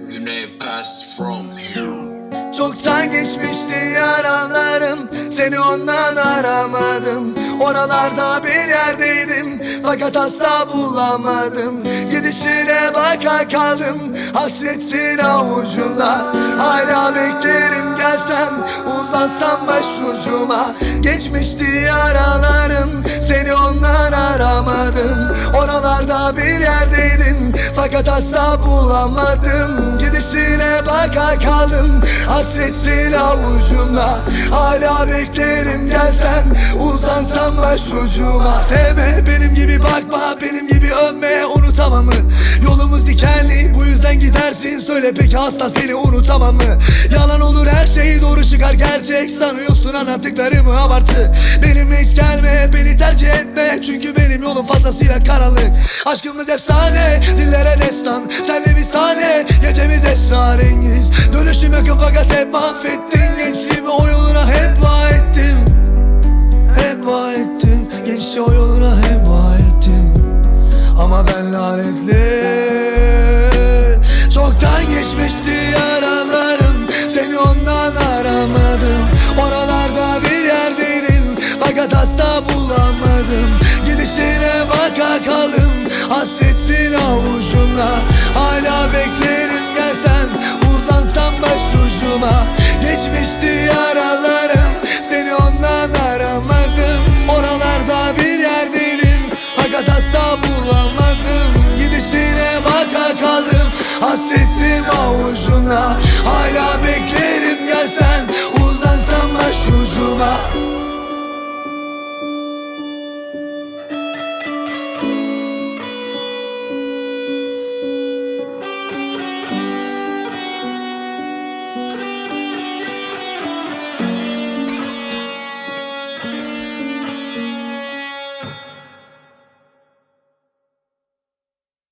Güney passed from here. Çoktan geçmişti yaralarım, seni ondan aramadım. Oralarda bir yerdeydim fakat asla bulamadım. Gidişine baka kaldım, hasretin avucumda. Hala beklerim gelsen, uzansam başucuma. Geçmişti yaralarım, seni ondan aramadım. Oralarda bir yerdeydin fakat asla bulamadım. Gidişine baka kaldım, hasretin avucumda. Hala beklerim gelsen, uzansam başucuma. Sevme benim gibi, bakma benim gibi, övme unutamam mı? Yolumuz dikenli, bu yüzden gidersin. Söyle peki hasta, seni unutamam mı? Yalan olur her şey, doğru çıkar gerçek. Sanıyorsun anlattıklarımı abartı. Benimle hiç gelme, beni tercih etme. Çünkü benim yolum fazlasıyla karanlık. Aşkımız efsane, dillere destan. Senle bir sahne, gecemiz esrarengiz. Dönüşüm yakın fakat hep mahvettin. Gençliğimi o yoluna heba ettim. Heba ettim, gençliği o yoluna heba ettim. Ama ben lanetli. Çoktan geçmişti yaralarım, seni ondan aramadım. Oralarda bir yerdeydin fakat asla bulamadım. Gidişine baka kaldım, hasretin avucumda. Hala beklerim gelsen, uzansam başucuma. Geçmişti yaralarım, seni ondan aramadım. Oralarda bir yerdeydin fakat asla bulamadım. Gidişine baka kaldım, hasretim avucumda. Hala beklerim gelsen, uzansam başucuma.